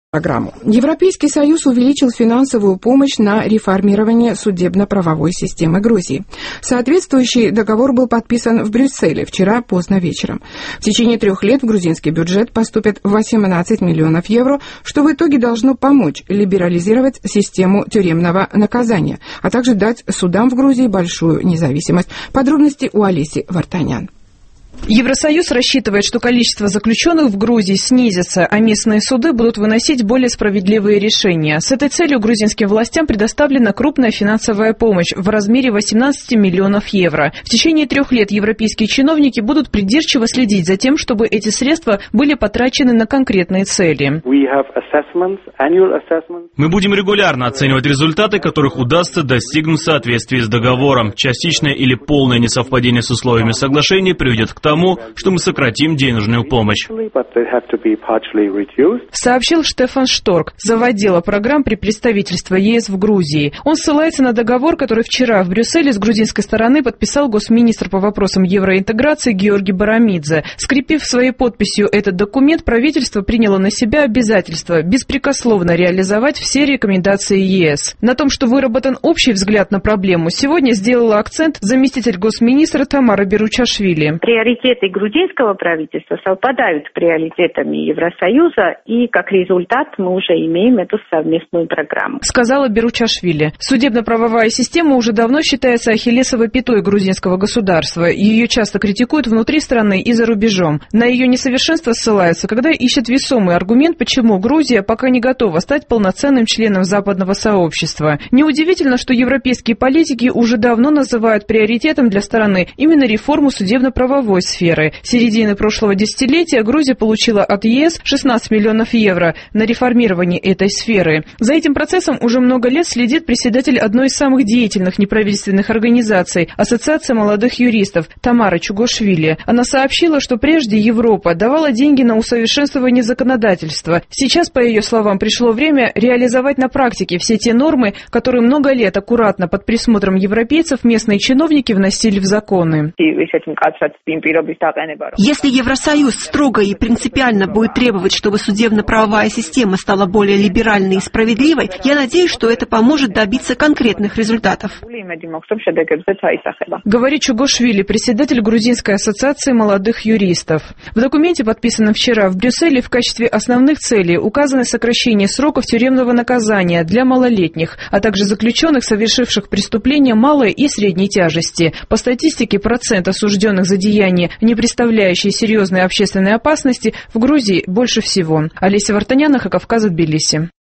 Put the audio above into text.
программу. Европейский Союз увеличил финансовую помощь на реформирование судебно-правовой системы Грузии. Соответствующий договор был подписан в Брюсселе вчера поздно вечером. В течение 3 лет в грузинский бюджет поступят 18 миллионов евро, что в итоге должно помочь либерализировать систему тюремного наказания, а также дать судам в Грузии большую независимость. Подробности у Олеси Вартанян. Евросоюз рассчитывает, что количество заключенных в Грузии снизится, а местные суды будут выносить более справедливые решения. С этой целью грузинским властям предоставлена крупная финансовая помощь в размере 18 миллионов евро. В течение 3 лет европейские чиновники будут придирчиво следить за тем, чтобы эти средства были потрачены на конкретные цели. Мы будем регулярно оценивать результаты, которых удастся достигнуть в соответствии с договором. Частичное или полное несовпадение с условиями соглашения приведет к тому, что мы сократим денежную помощь. Сообщил Штефан Шторк, заводила программ при представительстве ЕС в Грузии. Он ссылается на договор, который вчера в Брюсселе с грузинской стороны подписал госминистр по вопросам евроинтеграции Георгий Барамидзе. Скрепив своей подписью этот документ, правительство приняло на себя обязательство беспрекословно реализовать все рекомендации ЕС. На том, что выработан общий взгляд на проблему, сегодня сделала акцент заместитель госминистра Тамара Беручашвили. Приоритеты грузинского правительства совпадают с приоритетами Евросоюза, и как результат мы уже имеем эту совместную программу. Сказала Беручашвили. Судебно-правовая система уже давно считается ахиллесовой пятой грузинского государства. Ее часто критикуют внутри страны и за рубежом. На ее несовершенство ссылаются, когда ищут весомый аргумент, почему Грузия пока не готова стать полноценным членом западного сообщества. Неудивительно, что европейские политики уже давно называют приоритетом для страны именно реформу судебно-правовой сферы. С середины прошлого десятилетия Грузия получила от ЕС 16 миллионов евро на реформирование этой сферы. За этим процессом уже много лет следит председатель одной из самых деятельных неправительственных организаций – Ассоциация молодых юристов Тамара Чугошвили. Она сообщила, что прежде Европа давала деньги на усовершенствование законодательства. Сейчас, по ее словам, пришло время реализовать на практике все те нормы, которые много лет аккуратно под присмотром европейцев местные чиновники вносили в законы. Если Евросоюз строго и принципиально будет требовать, чтобы судебно-правовая система стала более либеральной и справедливой, я надеюсь, что это поможет добиться конкретных результатов. Говорит Чугошвили, председатель Грузинской ассоциации молодых юристов. В документе, подписанном вчера в Брюсселе, в качестве основных целей указано сокращение сроков тюремного наказания для малолетних, а также заключенных, совершивших преступления малой и средней тяжести. По статистике, процент осужденных за деяния, не представляющие серьезной общественной опасности, в Грузии больше всего. Олеся Вартанян, Кавказ, Тбилиси.